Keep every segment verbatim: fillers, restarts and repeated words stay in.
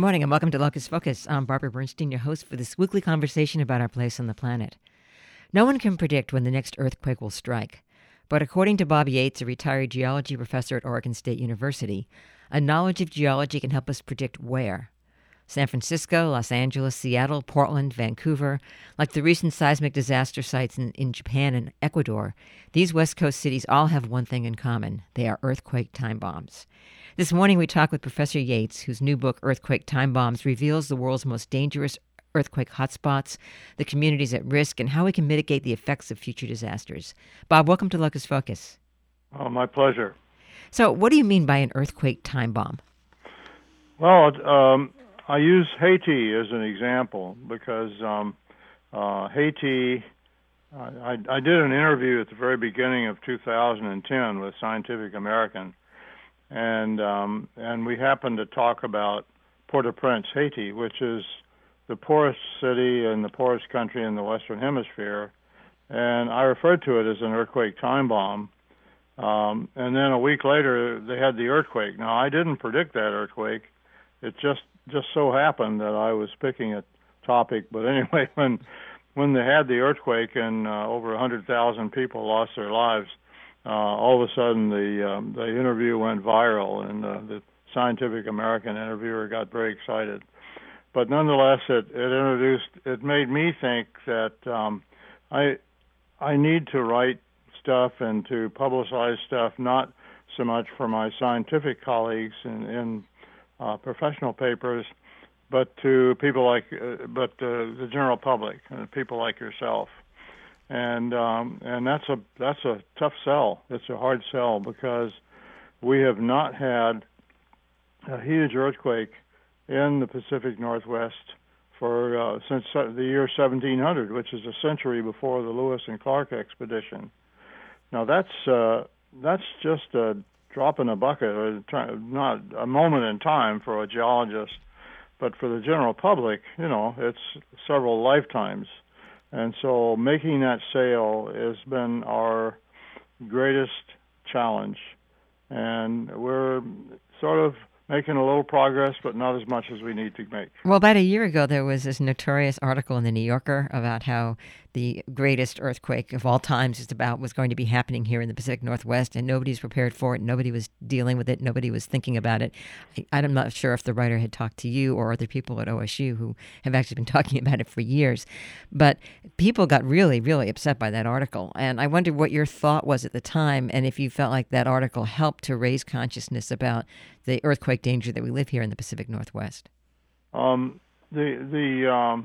morning and welcome to Locus Focus. I'm Barbara Bernstein, your host for this weekly conversation about our place on the planet. No one can predict when the next earthquake will strike, but according to Bob Yates, a retired geology professor at Oregon State University, a knowledge of geology can help us predict where. San Francisco, Los Angeles, Seattle, Portland, Vancouver, like the recent seismic disaster sites in, in Japan and Ecuador, these West Coast cities all have one thing in common. They are earthquake time bombs. This morning we talk with Professor Yates, whose new book, Earthquake Time Bombs, reveals the world's most dangerous earthquake hotspots, the communities at risk, and how we can mitigate the effects of future disasters. Bob, welcome to Locus Focus. Oh, my pleasure. So what do you mean by an earthquake time bomb? Well, um, I use Haiti as an example because um, uh, Haiti, uh, I, I did an interview at the very beginning of two thousand ten with Scientific American, and um, and we happened to talk about Port-au-Prince, Haiti, which is the poorest city and the poorest country in the Western Hemisphere, and I referred to it as an earthquake time bomb. Um, and then a week later, they had the earthquake. Now, I didn't predict that earthquake. It just just so happened that I was picking a topic. But anyway, when when they had the earthquake and uh, over one hundred thousand people lost their lives, uh, all of a sudden the um, the interview went viral, and uh, the Scientific American interviewer got very excited. But nonetheless, it, it introduced, it made me think that um, I I need to write stuff and to publicize stuff, not so much for my scientific colleagues in, in uh, professional papers, but to people like, uh, but uh, the general public, uh, people like yourself. And um, and that's a that's a tough sell. It's a hard sell because we have not had a huge earthquake in the Pacific Northwest for uh, since the year seventeen hundred, which is a century before the Lewis and Clark expedition. Now that's uh, that's just a drop in a bucket, or not a moment in time for a geologist, but for the general public, you know, it's several lifetimes. And so making that sale has been our greatest challenge, and we're sort of making a little progress, but not as much as we need to make. Well, about a year ago, there was this notorious article in the New Yorker about how the greatest earthquake of all times just about was going to be happening here in the Pacific Northwest, and nobody's prepared for it. Nobody was dealing with it. Nobody was thinking about it. I, I'm not sure if the writer had talked to you or other people at O S U who have actually been talking about it for years. But people got really, really upset by that article. And I wondered what your thought was at the time, and if you felt like that article helped to raise consciousness about the earthquake danger that we live here in the Pacific Northwest. Um, the the um,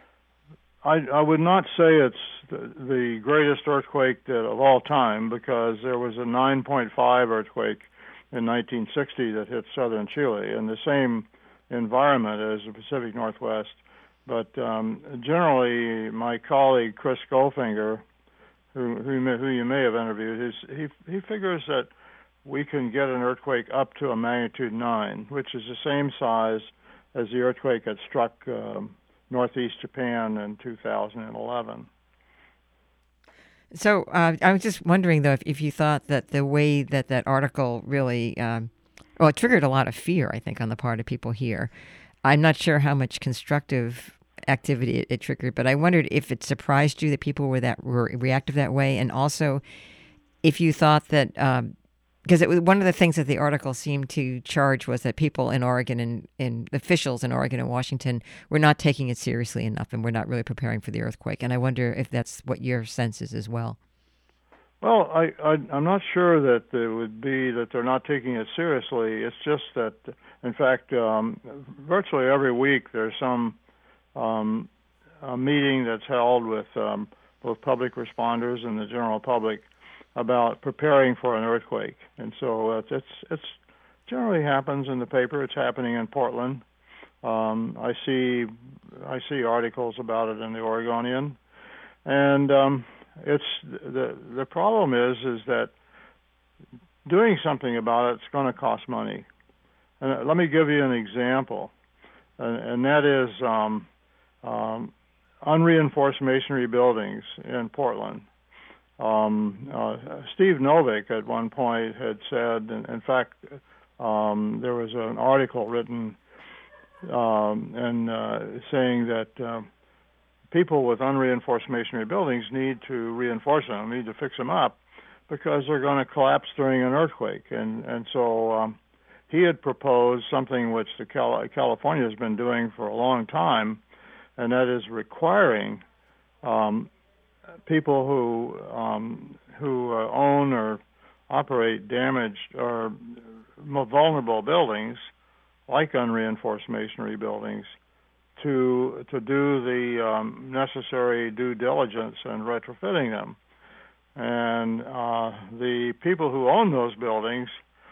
I I would not say it's the, the greatest earthquake that, of all time, because there was a nine point five earthquake in nineteen sixty that hit southern Chile in the same environment as the Pacific Northwest. But um, generally, my colleague Chris Goldfinger, who who, may, who you may have interviewed, is, he he figures that we can get an earthquake up to a magnitude nine, which is the same size as the earthquake that struck um, northeast Japan in two thousand eleven. So uh, I was just wondering, though, if, if you thought that the way that that article really, um, well, it triggered a lot of fear, I think, on the part of people here. I'm not sure how much constructive activity it, it triggered, but I wondered if it surprised you that people were that were reactive that way, and also if you thought that um, because it was one of the things that the article seemed to charge was that people in Oregon and, and officials in Oregon and Washington were not taking it seriously enough and were not really preparing for the earthquake. And I wonder if that's what your sense is as well. Well, I, I, I'm not sure that it would be that they're not taking it seriously. It's just that, in fact, um, virtually every week there's some um, a meeting that's held with um, both public responders and the general public about preparing for an earthquake. And so it's it's, it's generally happens in the paper. It's happening in Portland. Um, I see I see articles about it in the Oregonian, and um, it's the the problem is is that doing something about it, it's going to cost money. And let me give you an example, and, and that is um, um, unreinforced masonry buildings in Portland. Um, uh, Steve Novick at one point had said, in, in fact, um, there was an article written um, and uh, saying that uh, people with unreinforced masonry buildings need to reinforce them, need to fix them up, because they're going to collapse during an earthquake. And and so um, he had proposed something which the Cal- California has been doing for a long time, and that is requiring um, people who um, who uh, own or operate damaged or more vulnerable buildings, like unreinforced masonry buildings, to to do the um, necessary due diligence in retrofitting them. And uh, the people who own those buildings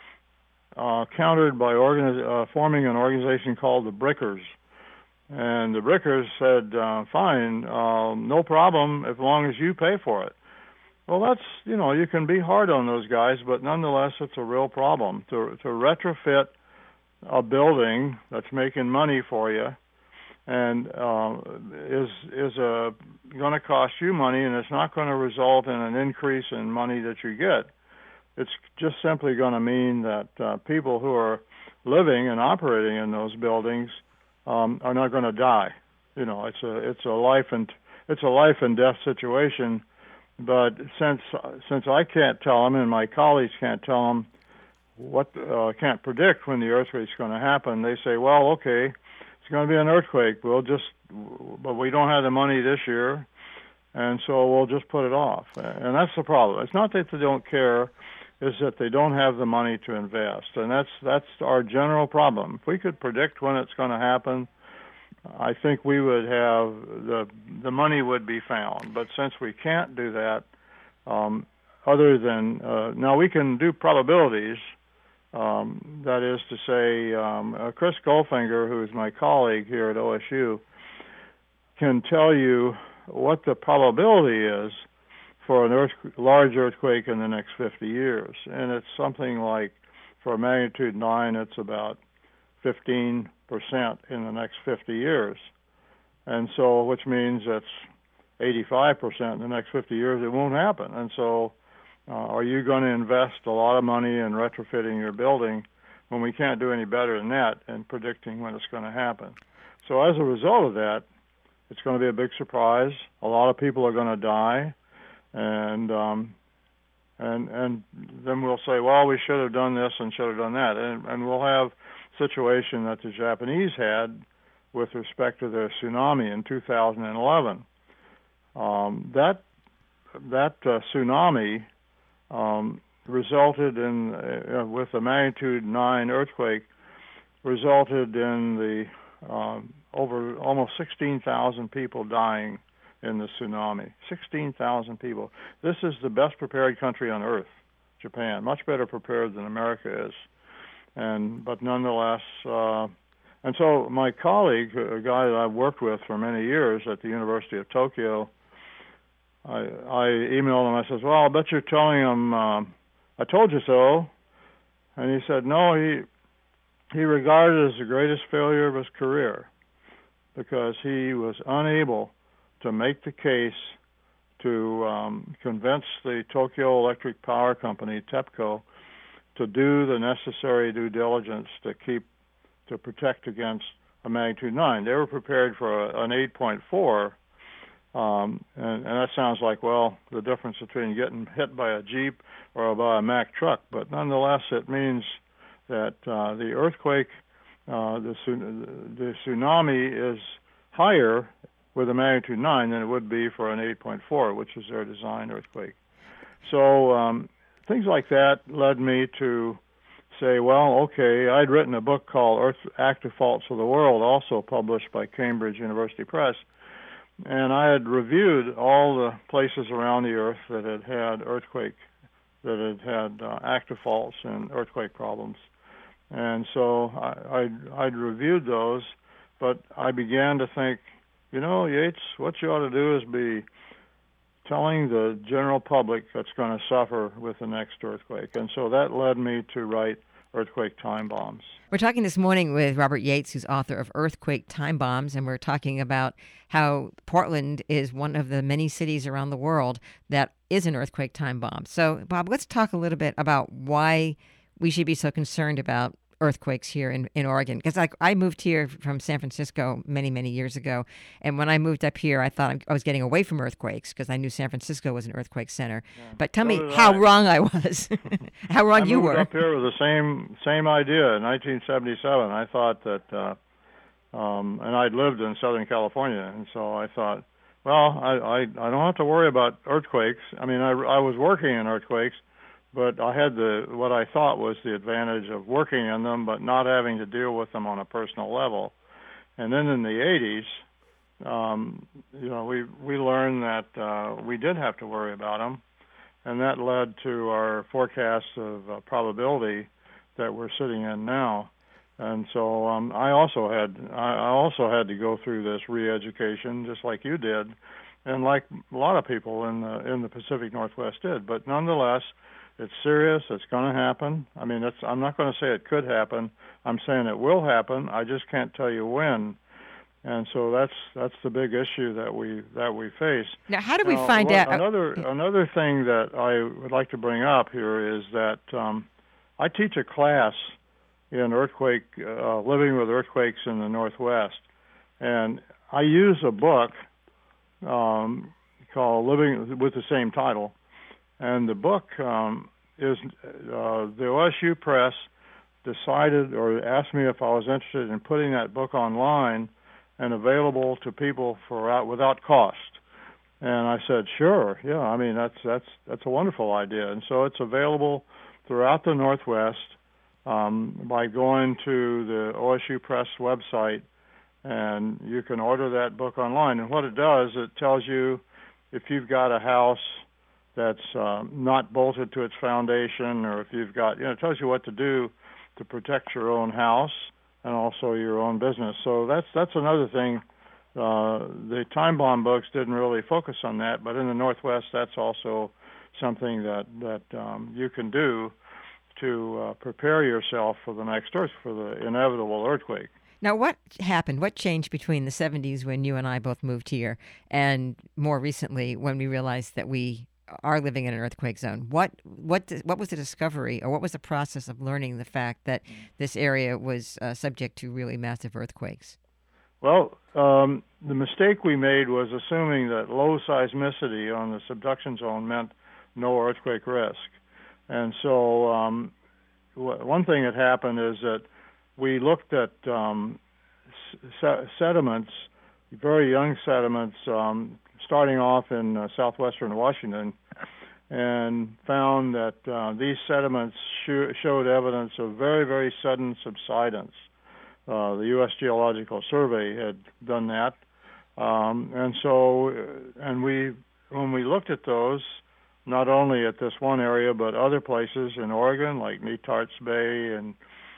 uh, countered by organiz- uh, forming an organization called the Brickers. And the Brickers said, uh, fine, uh, no problem as long as you pay for it. Well, that's, you know, you can be hard on those guys, but nonetheless, it's a real problem. To, to retrofit a building that's making money for you and uh, is is a going to cost you money, and it's not going to result in an increase in money that you get. It's just simply going to mean that uh, people who are living and operating in those buildings um, are not going to die. You know, it's a it's a life and it's a life and death situation. But since since I can't tell them, and my colleagues can't tell them what uh, can't predict when the earthquake's going to happen, they say, well, okay, it's going to be an earthquake. We'll just, but we don't have the money this year, and so we'll just put it off. And that's the problem. It's not that they don't care, it's that they don't have the money to invest, and that's that's our general problem. If we could predict when it's going to happen, I think we would have the the money would be found. But since we can't do that, um, other than uh, now we can do probabilities. Um, that is to say, um, uh, Chris Goldfinger, who is my colleague here at O S U, can tell you what the probability is for an earth, large earthquake in the next fifty years. And it's something like, for a magnitude nine, it's about fifteen percent in the next fifty years. And so, which means that's eighty-five percent in the next fifty years, it won't happen. And so, Uh, are you going to invest a lot of money in retrofitting your building when we can't do any better than that in predicting when it's going to happen? So as a result of that, it's going to be a big surprise. A lot of people are going to die, and um, and and then we'll say, well, we should have done this and should have done that, and and we'll have a situation that the Japanese had with respect to their tsunami in two thousand eleven. Um, that that uh, tsunami. Um, resulted in, uh, with a magnitude nine earthquake, resulted in the um, over almost sixteen thousand people dying in the tsunami. sixteen thousand people. This is the best prepared country on earth, Japan, much better prepared than America is. And but nonetheless, uh, and so my colleague, a guy that I've worked with for many years at the University of Tokyo, I, I emailed him. I says, well, I bet you're telling him, uh, I told you so. And he said, no, he he regarded it as the greatest failure of his career because he was unable to make the case to um, convince the Tokyo Electric Power Company, TEPCO, to do the necessary due diligence to keep, to protect against a magnitude nine. They were prepared for a, an eight point four. Um, and, and that sounds like, well, the difference between getting hit by a Jeep or by a Mack truck. But nonetheless, it means that uh, the earthquake, uh, the, the tsunami is higher with a magnitude nine than it would be for an eight point four, which is their design earthquake. So um, things like that led me to say, well, okay, I'd written a book called Earth Active Faults of the World, also published by Cambridge University Press. And I had reviewed all the places around the Earth that had had earthquake, that had had uh, active faults and earthquake problems. And so I, I'd, I'd reviewed those, but I began to think, you know, Yates, what you ought to do is be telling the general public that's going to suffer with the next earthquake. And so that led me to write Earthquake Time Bombs. We're talking this morning with Robert Yates, who's author of Earthquake Time Bombs, and we're talking about how Portland is one of the many cities around the world that is an earthquake time bomb. So, Bob, let's talk a little bit about why we should be so concerned about earthquakes here in, in Oregon? Because like I moved here from San Francisco many, many years ago. And when I moved up here, I thought I was getting away from earthquakes because I knew San Francisco was an earthquake center. Yeah. But tell So me did how I. wrong I was, how wrong I you moved were. up here with the same same idea in nineteen seventy-seven. I thought that, uh, um, and I'd lived in Southern California, and so I thought, well, I, I, I don't have to worry about earthquakes. I mean, I, I was working in earthquakes, but I had the what I thought was the advantage of working in them, but not having to deal with them on a personal level. And then in the eighties, um, you know, we we learned that uh, we did have to worry about them, and that led to our forecast of uh, probability that we're sitting in now. And so um, I also had I also had to go through this re-education, just like you did, and like a lot of people in the in the Pacific Northwest did. But nonetheless, it's serious. It's going to happen. I mean, it's, I'm not going to say it could happen. I'm saying it will happen. I just can't tell you when. And so that's that's the big issue that we that we face. Now, how do we now, find what, out? Another another thing that I would like to bring up here is that um, I teach a class in earthquake, uh, living with earthquakes in the Northwest, and I use a book um, called Living with the same title, and the book um, is uh, the O S U Press decided or asked me if I was interested in putting that book online and available to people for out without cost. And I said, sure, yeah. I mean, that's that's that's a wonderful idea. And so it's available throughout the Northwest um, by going to the O S U Press website, and you can order that book online. And what it does, it tells you if you've got a house that's uh, not bolted to its foundation, or if you've got, you know, it tells you what to do to protect your own house and also your own business. So that's that's another thing. Uh, the time bomb books didn't really focus on that, but in the Northwest, that's also something that that um, you can do to uh, prepare yourself for the next earth, for the inevitable earthquake. Now, what happened? What changed between the seventies when you and I both moved here and more recently when we realized that we are living in an earthquake zone? What what what was the discovery, or what was the process of learning the fact that this area was uh, subject to really massive earthquakes? Well, um, the mistake we made was assuming that low seismicity on the subduction zone meant no earthquake risk. And so um, w- one thing that happened is that we looked at um, s- sediments, very young sediments, um, starting off in uh, southwestern Washington, and found that uh, these sediments sh- showed evidence of very, very sudden subsidence. Uh, the U S Geological Survey had done that, um, and so, and we, when we looked at those, not only at this one area but other places in Oregon, like Netarts Bay and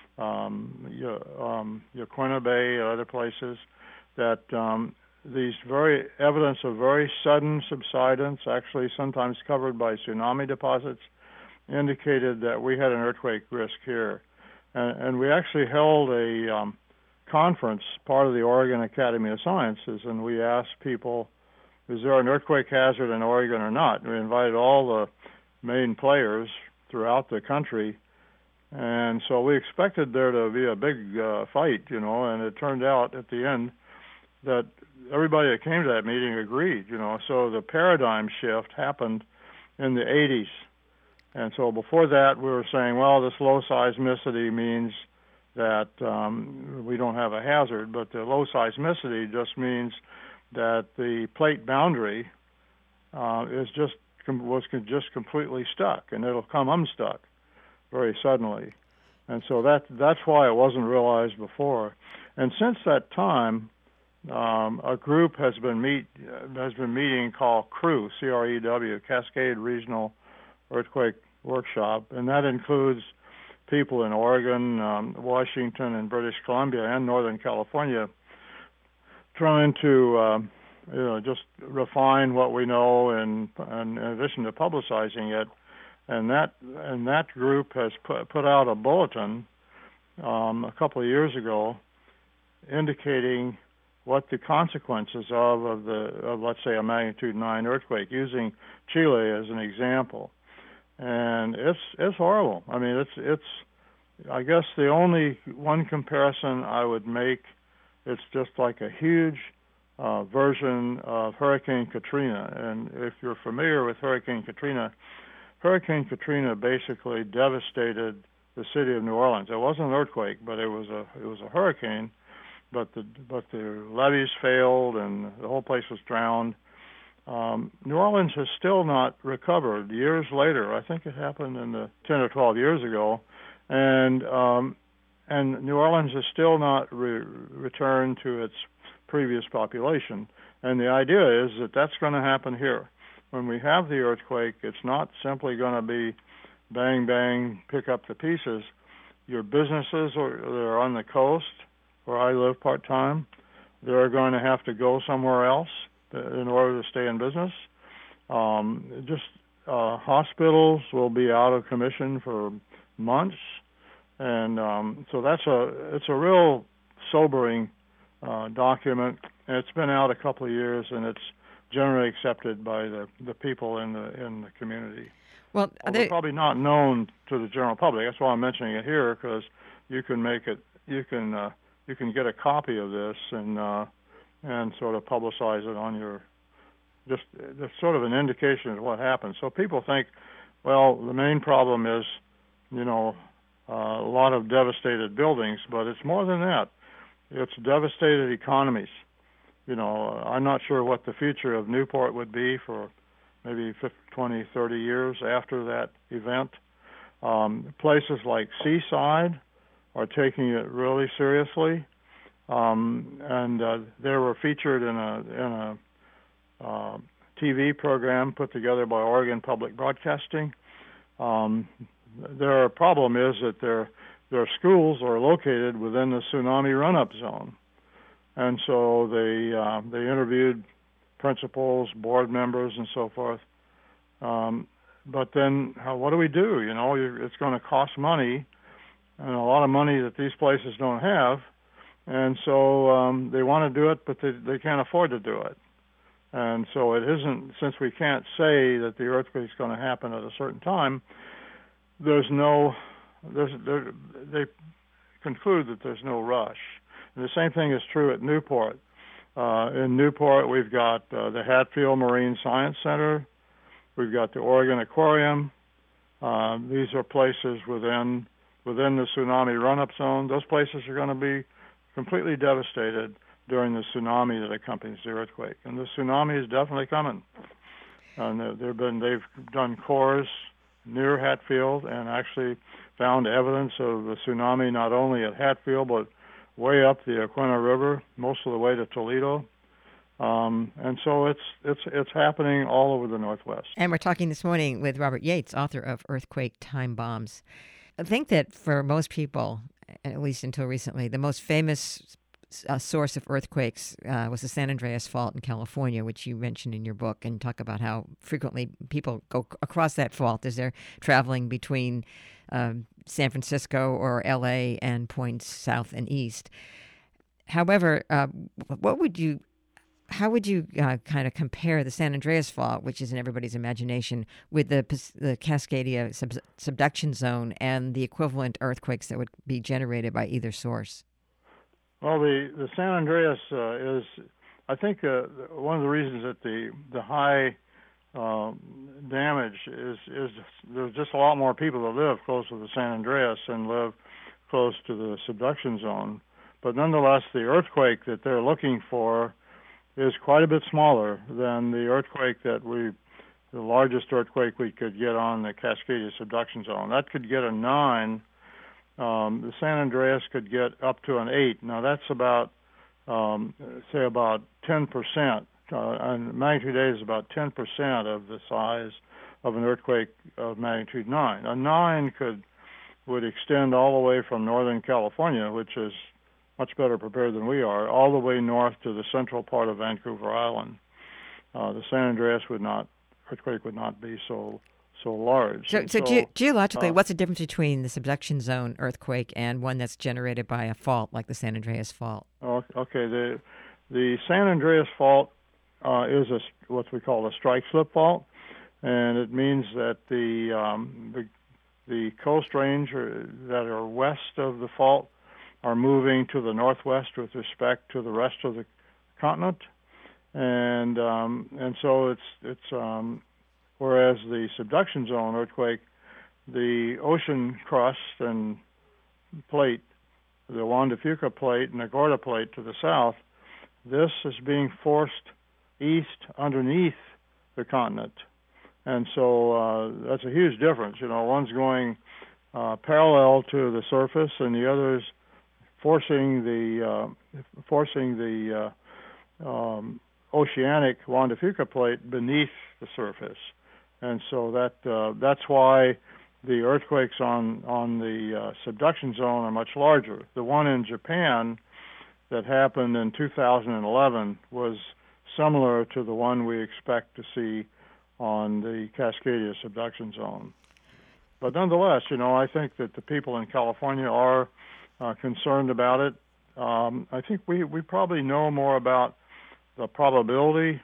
um, um, Yaquina Bay, and other places, that um, these very evidence of very sudden subsidence, actually sometimes covered by tsunami deposits, indicated that we had an earthquake risk here. And, and we actually held a um, conference, part of the Oregon Academy of Sciences, and we asked people, is there an earthquake hazard in Oregon or not? We invited all the main players throughout the country, and so we expected there to be a big uh, fight, you know, and it turned out at the end that everybody that came to that meeting agreed, you know, so the paradigm shift happened in the eighties. And so before that, we were saying, well, this low seismicity means that um, we don't have a hazard, but the low seismicity just means that the plate boundary uh, is just was just completely stuck, and it'll come unstuck very suddenly. And so that that's why it wasn't realized before. And since that time, um, a group has been meet has been meeting called CREW, C R E W, Cascade Regional Earthquake Workshop, and that includes people in Oregon, um, Washington, and British Columbia, and Northern California, trying to uh, you know just refine what we know, and, and in addition to publicizing it. And that and that group has put put out a bulletin um, a couple of years ago, indicating what the consequences of of the of let's say a magnitude nine earthquake, using Chile as an example. And it's it's horrible. I mean, it's it's I guess the only one comparison I would make, it's just like a huge uh, version of Hurricane Katrina. And if you're familiar with Hurricane Katrina, Hurricane Katrina basically devastated the city of New Orleans. It wasn't an earthquake, but it was a it was a hurricane. But the but the levees failed and the whole place was drowned. Um, New Orleans has still not recovered. Years later, I think it happened in the ten or twelve years ago, and um, and New Orleans has still not re- returned to its previous population. And the idea is that that's going to happen here. When we have the earthquake, it's not simply going to be bang, bang, pick up the pieces. Your businesses are, that are on the coast, where I live part-time, they're going to have to go somewhere else in order to stay in business. Um, just uh, hospitals will be out of commission for months. And um, so that's a it's a real sobering uh, document. And it's been out a couple of years, and it's generally accepted by the, the people in the in the community. Well, they, probably not known to the general public. That's why I'm mentioning it here, because you can make it, you can uh, you can get a copy of this and uh, and sort of publicize it on your just just sort of an indication of what happened. So people think, well, the main problem is, you know, uh, a lot of devastated buildings, but it's more than that. It's devastated economies. You know, I'm not sure what the future of Newport would be for maybe twenty, thirty years after that event. Um, places like Seaside are taking it really seriously, um, and uh, they were featured in a in a uh, T V program put together by Oregon Public Broadcasting. Um, their problem is that their their schools are located within the tsunami run-up zone, and so they uh, they interviewed principals, board members, and so forth. Um, but then, how, what do we do? You know, it's going to cost money, and a lot of money that these places don't have, and so um, they want to do it, but they they can't afford to do it. And so it isn't, since we can't say that the earthquake's going to happen at a certain time, there's no, there's there, they conclude that there's no rush. And the same thing is true at Newport. Uh, in Newport, we've got uh, the Hatfield Marine Science Center. We've got the Oregon Aquarium. Uh, these are places within within the tsunami run-up zone. Those places are going to be completely devastated during the tsunami that accompanies the earthquake. And the tsunami is definitely coming. And they've been they've done cores near Hatfield and actually found evidence of the tsunami not only at Hatfield but way up the Aquina River, most of the way to Toledo. Um, and so it's it's it's happening all over the Northwest. And we're talking this morning with Robert Yates, author of Earthquake Time Bombs. I think that for most people, at least until recently, the most famous uh, source of earthquakes uh, was the San Andreas Fault in California, which you mentioned in your book, and talk about how frequently people go across that fault as they're traveling between um, San Francisco or L A and points south and east. However, uh, what would you, how would you uh, kind of compare the San Andreas Fault, which is in everybody's imagination, with the the Cascadia sub- subduction zone and the equivalent earthquakes that would be generated by either source? Well, the, the San Andreas uh, is, I think, uh, one of the reasons that the the high uh, damage is is there's just a lot more people that live close to the San Andreas and live close to the subduction zone. But nonetheless, the earthquake that they're looking for is quite a bit smaller than the earthquake that we, the largest earthquake we could get on the Cascadia subduction zone. That could get a nine. Um, the San Andreas could get up to an eight. Now that's about, um, say, about ten percent. Uh, and magnitude eight is about ten percent of the size of an earthquake of magnitude nine. A nine could would extend all the way from Northern California, which is much better prepared than we are, all the way north to the central part of Vancouver Island. Uh, the San Andreas would not, earthquake would not be so so large. So, so, so ge- geologically, uh, what's the difference between the subduction zone earthquake and one that's generated by a fault like the San Andreas Fault? Okay, the the San Andreas Fault uh, is a, what we call a strike slip fault, and it means that the, um, the the coast range are, that are west of the fault are moving to the northwest with respect to the rest of the continent, and um, and so it's it's um, whereas the subduction zone earthquake, the ocean crust and plate, the Juan de Fuca plate and the Gorda plate to the south, this is being forced east underneath the continent. And so uh, that's a huge difference. You know, one's going uh, parallel to the surface, and the other's forcing the uh, forcing the uh, um, oceanic Juan de Fuca plate beneath the surface. And so that uh, that's why the earthquakes on on the uh, subduction zone are much larger. The one in Japan that happened in two thousand eleven was similar to the one we expect to see on the Cascadia subduction zone. But nonetheless, you know, I think that the people in California are uh, concerned about it. Um, I think we, we probably know more about the probability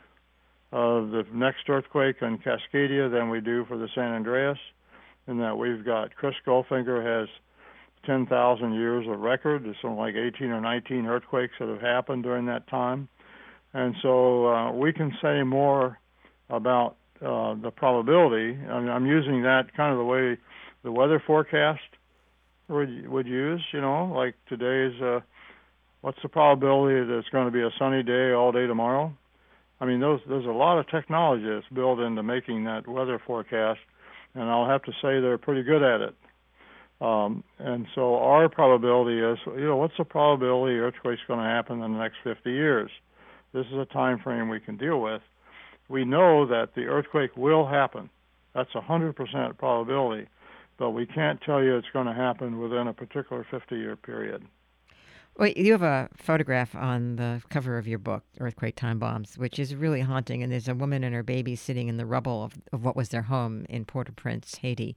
of the next earthquake in Cascadia than we do for the San Andreas, in that we've got Chris Goldfinger has ten thousand years of record. There's something like eighteen or nineteen earthquakes that have happened during that time. And so uh, we can say more about uh, the probability. I mean, I'm using that kind of the way the weather forecast would, would use, you know, like today's, uh, what's the probability that it's going to be a sunny day all day tomorrow? I mean, those, there's a lot of technology that's built into making that weather forecast, and I'll have to say they're pretty good at it. Um, and so our probability is, you know, what's the probability earthquake's going to happen in the next fifty years? This is a time frame we can deal with. We know that the earthquake will happen. That's a one hundred percent probability, but we can't tell you it's going to happen within a particular fifty-year period. Well, you have a photograph on the cover of your book, Earthquake Time Bombs, which is really haunting, and there's a woman and her baby sitting in the rubble of, of what was their home in Port-au-Prince, Haiti.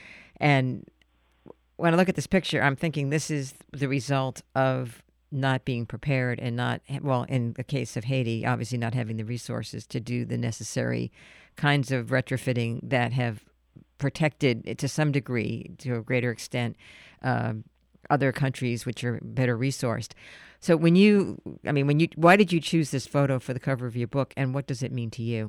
And when I look at this picture, I'm thinking this is the result of not being prepared and not, well, in the case of Haiti, obviously not having the resources to do the necessary kinds of retrofitting that have protected, to some degree, to a greater extent, uh, other countries which are better resourced. So when you, I mean, when you, why did you choose this photo for the cover of your book, and what does it mean to you?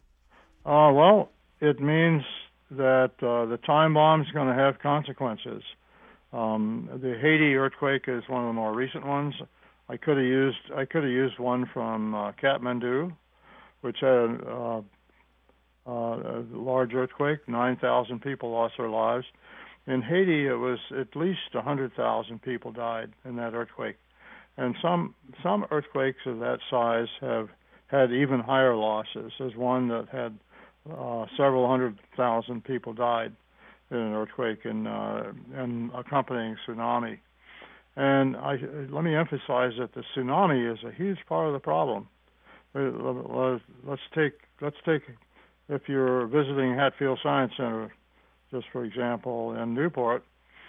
Uh, well, it means that uh, the time bomb is going to have consequences. Um, the Haiti earthquake is one of the more recent ones. I could have used I could have used one from uh, Kathmandu, which had uh, uh, a large earthquake. nine thousand people lost their lives. In Haiti, it was at least one hundred thousand people died in that earthquake. And some some earthquakes of that size have had even higher losses. There's one that had uh, several hundred thousand people died in an earthquake and uh, and accompanying tsunami. And I, let me emphasize that the tsunami is a huge part of the problem. Let's take let's take if you're visiting Hatfield Science Center, just for example, in Newport,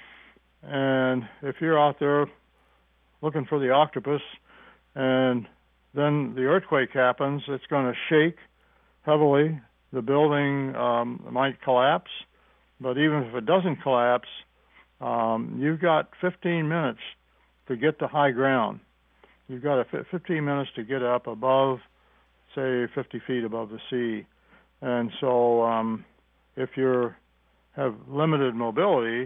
and if you're out there looking for the octopus, and then the earthquake happens, it's going to shake heavily. The building um, might collapse. But even if it doesn't collapse, um, you've got fifteen minutes to get to high ground. You've got a f- fifteen minutes to get up above, say, fifty feet above the sea. And so um, if you have limited mobility,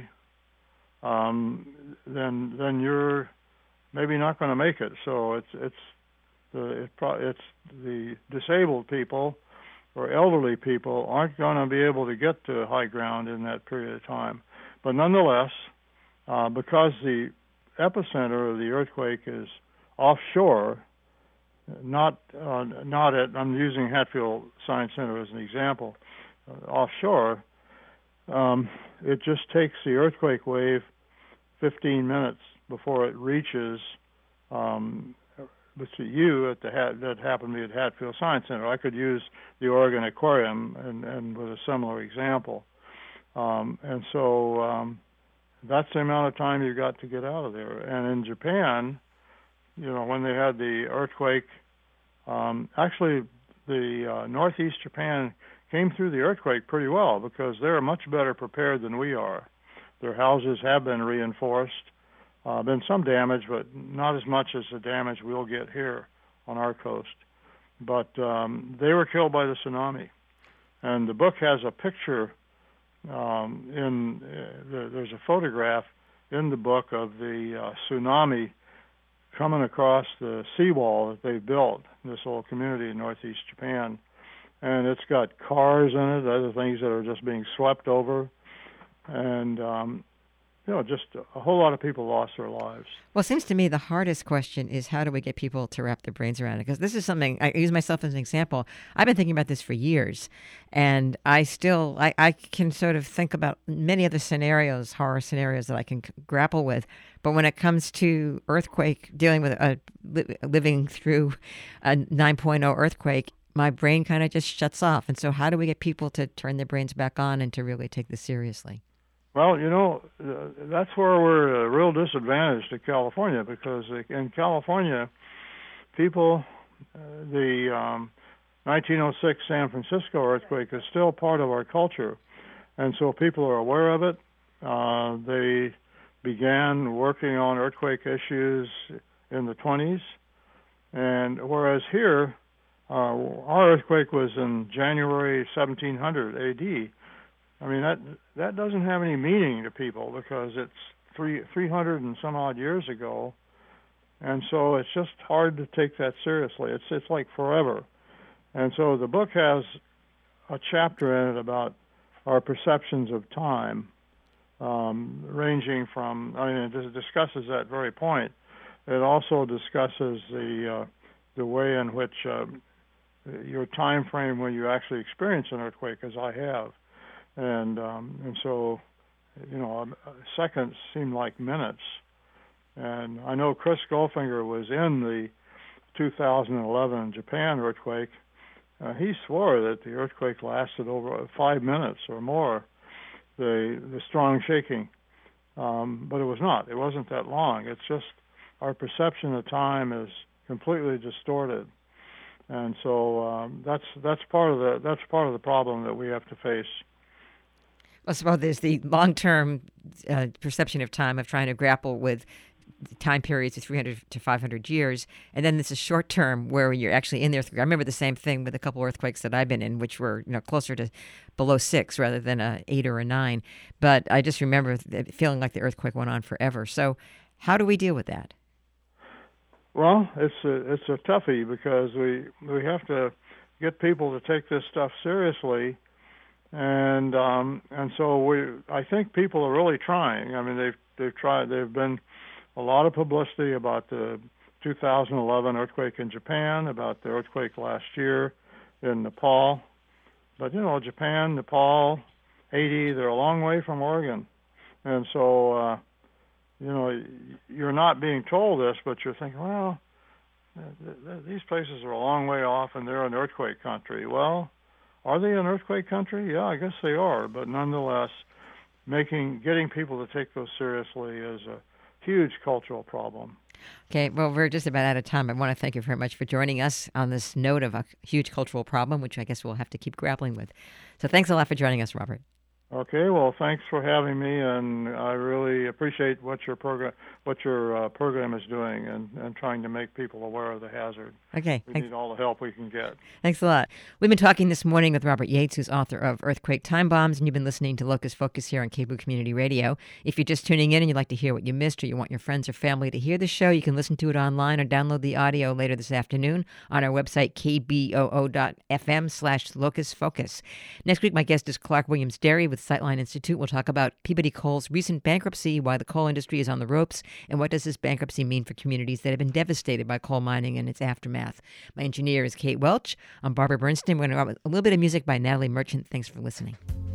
um, then then you're maybe not going to make it. So it's it's the it pro- it's the disabled people or elderly people aren't going to be able to get to high ground in that period of time. But nonetheless, uh, because the epicenter of the earthquake is offshore, not uh, not at, I'm using Hatfield Science Center as an example, uh, offshore, um, it just takes the earthquake wave fifteen minutes before it reaches um, But to you at the Hat, that happened to be at Hatfield Science Center. I could use the Oregon Aquarium and, and with a similar example. Um, and so um, that's the amount of time you got to get out of there. And in Japan, you know, when they had the earthquake, um, actually the uh, Northeast Japan came through the earthquake pretty well because they're much better prepared than we are. Their houses have been reinforced. Uh, been some damage, but not as much as the damage we'll get here on our coast. But um, they were killed by the tsunami. And the book has a picture um, in, uh, the, there's a photograph in the book of the uh, tsunami coming across the seawall that they built, this little community in northeast Japan. And it's got cars in it, other things that are just being swept over. And, um, you know, just a whole lot of people lost their lives. Well, it seems to me the hardest question is how do we get people to wrap their brains around it? Because this is something, I use myself as an example. I've been thinking about this for years, and I still, I, I can sort of think about many other scenarios, horror scenarios that I can c- grapple with. But when it comes to earthquake, dealing with a, li- living through a nine point oh earthquake, my brain kind of just shuts off. And so how do we get people to turn their brains back on and to really take this seriously? Well, you know, uh, that's where we're a real disadvantage to California, because in California, people, uh, the um, nineteen oh six San Francisco earthquake is still part of our culture. And so people are aware of it. Uh, they began working on earthquake issues in the twenties. And whereas here, uh, our earthquake was in January seventeen hundred A D, I mean, that that doesn't have any meaning to people because it's three three hundred and some odd years ago, and so it's just hard to take that seriously. It's it's like forever, and so the book has a chapter in it about our perceptions of time, um, ranging from, I mean, it discusses that very point. It also discusses the uh, the way in which uh, your time frame when you actually experience an earthquake, as I have. And um, and so, you know, seconds seem like minutes. And I know Chris Goldfinger was in the two thousand eleven Japan earthquake. Uh, he swore that the earthquake lasted over five minutes or more, the the strong shaking. Um, but it was not. It wasn't that long. It's just our perception of time is completely distorted. And so um, that's that's part of the that's part of the problem that we have to face. Well, so there's the long-term uh, perception of time of trying to grapple with time periods of three hundred to five hundred years. And then there's a short-term where you're actually in the earthquake. I remember the same thing with a couple of earthquakes that I've been in, which were, you know, closer to below six rather than a eight or a nine. But I just remember feeling like the earthquake went on forever. So how do we deal with that? Well, it's a, it's a toughie because we, we have to get people to take this stuff seriously. And um, and so we, I think people are really trying. I mean, they've they've tried. There've been a lot of publicity about the two thousand eleven earthquake in Japan, about the earthquake last year in Nepal. But you know, Japan, Nepal, Haiti, they're a long way from Oregon, and so uh, you know, you're not being told this, but you're thinking, well, th- th- these places are a long way off, and they're an earthquake country. Well, are they an earthquake country? Yeah, I guess they are. But nonetheless, making getting people to take those seriously is a huge cultural problem. Okay, well, we're just about out of time. I want to thank you very much for joining us on this note of a huge cultural problem, which I guess we'll have to keep grappling with. So thanks a lot for joining us, Robert. Okay, well, thanks for having me, and I really appreciate what your program, what your uh, program is doing, and, and trying to make people aware of the hazard. Okay, we thanks. need all the help we can get. Thanks a lot. We've been talking this morning with Robert Yates, who's author of Earthquake Time Bombs, and you've been listening to Locust Focus here on K B O O Community Radio. If you're just tuning in and you'd like to hear what you missed, or you want your friends or family to hear the show, you can listen to it online or download the audio later this afternoon on our website, k b o o dot f m slash locust focus. Next week, my guest is Clark Williams Derry with Sightline Institute. We'll talk about Peabody Coal's recent bankruptcy, why the coal industry is on the ropes, and what does this bankruptcy mean for communities that have been devastated by coal mining and its aftermath. My engineer is Kate Welch. I'm Barbara Bernstein. We're going to go out with a little bit of music by Natalie Merchant. Thanks for listening.